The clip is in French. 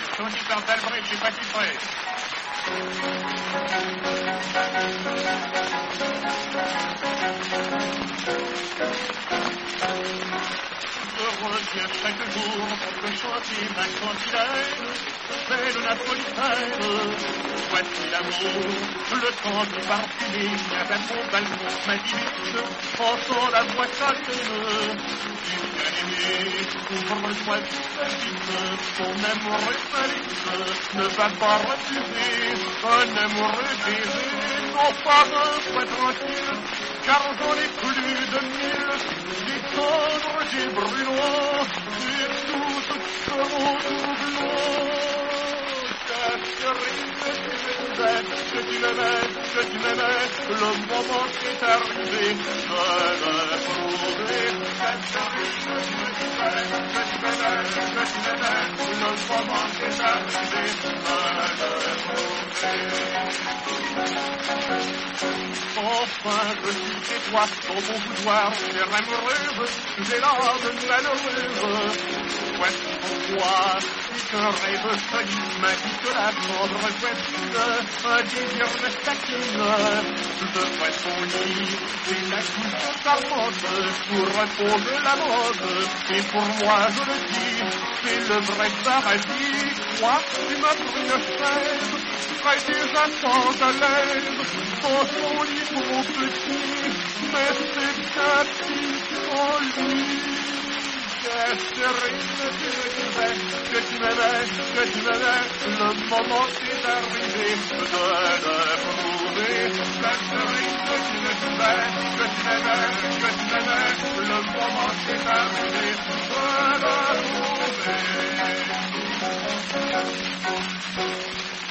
Tony Cantalbret, je sais pas si prêt. Je reviens chaque jour pour te chanter ma cantilène, belle napolitaine. Voici l'amour, le temps du parfumé vient à mon balcon, ma divine, entend la voix calme. Tu bien-aimé, ouvre-toi tout vite, ton amour est valide, ne va pas refuser un amoureux baiser, non pas un sois tranquille, car j'en ai plus de 1000, des tendres, des brûlants, et tous seront doublants. Que tu m'aimais, le moment est arrivé de le prouver. Que tu m'aimais, le moment est arrivé de le prouver. Enfin, je suis chez toi, dans mon boudoir, chère amoureuse, j'ai l'âme malheureuse. Voici pourquoi, si qu'un rêve solide m'indique la tendre voisine, un désir me taquine. Je fais son lit, et la couleur charmante, pour reposer la mode. Et pour moi, je le dis, c'est le vrai paradis. Toi, tu m'as pris une chaise, près des attentes à l'aise, dans son lit pour mon petit, mais c'est un petit en lui. Chérie, que tu m'aimais, le moment est arrivé de le prouver. Chérie, que tu m'aimais, le moment est arrivé de le prouver.